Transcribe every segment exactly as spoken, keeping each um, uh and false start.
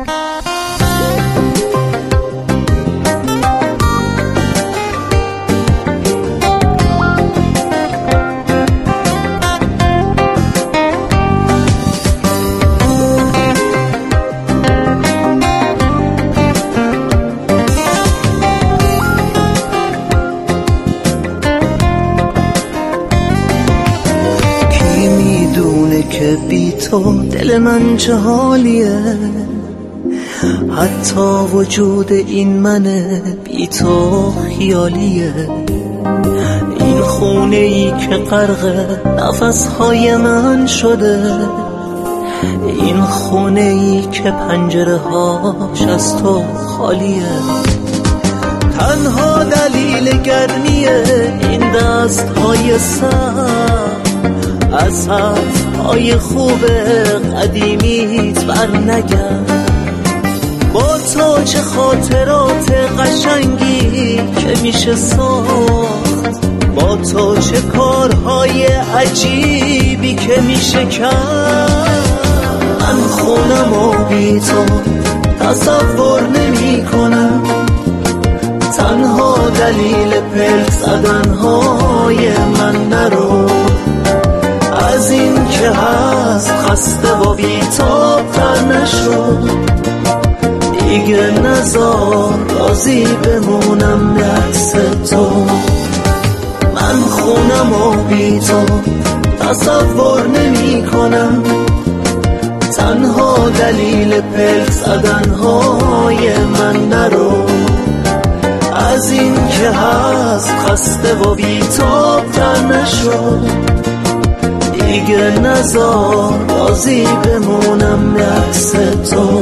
که بی تو دل من چه حالیه، حتی وجود این من بی تو خیالیه. این خونه ای که غرق نفس های من شده، این خونه ای که پنجره هاش از تو خالیه. تنها دلیل گرمیه این دست های سر از حرف‌های خوب قدیمیت بر نگرد. با تو چه خاطرات قشنگی که میشه ساخت، با تو چه کارهای عجیبی که میشه کرد. من خونم و بی تو تصور نمی کنم، تنها دلیل پلک زدنهای من نرو. از این که هست خسته و بی‌تاب تر نشد، دیگه نزار راضی بمونم به عکس تو. من خونم و بی تو تصور نمی کنم، تنها دلیل پلک زدنهای من نرو. از این که هست خسته و بی‌تاب تر نشد، دیگه نزار راضی بمونم به عکس تو.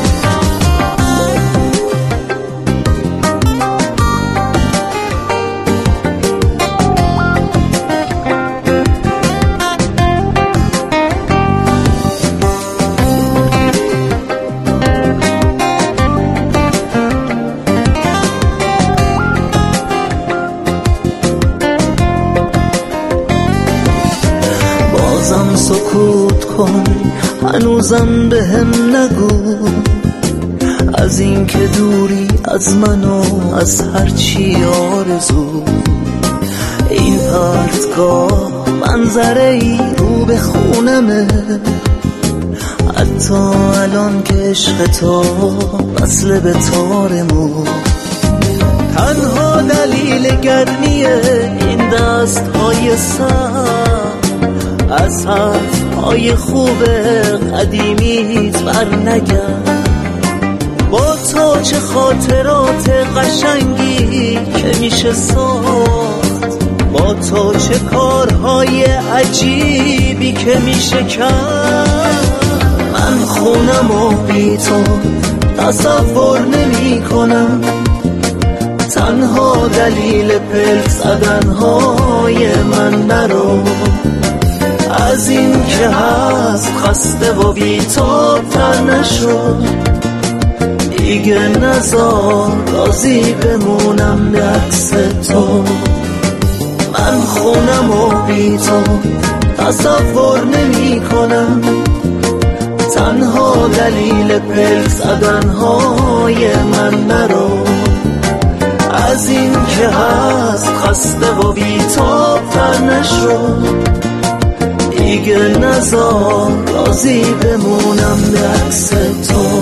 بازم سکوت کن، هنوزم به هم نگو، از این که دوری از من و از هرچی آرزو. این پرتگاه منظره ای رو به خونمه، حتی الان که عشق تو وصل به تارمون. تنها دلیل گرمیه این دست های سر از حرف‌های خوب قدیمیت بر نگرد. با تو چه خاطرات قشنگی که میشه ساخت، با تو چه کارهای عجیبی که میشه کرد. من خونم و بی تو تصور نمی کنم، تنها دلیل پلک زدنهای من نرو. از این که هست خسته و بی‌تاب تر نشد، دیگه نزار راضی بمونم به عکس تو. من خونم و بی تو تصور نمی کنم، تنها دلیل پلک زدنهای من نرو. از این که هست خسته و بی‌تاب تر نشد، دیگه نزار راضی بمونم به عکس تو.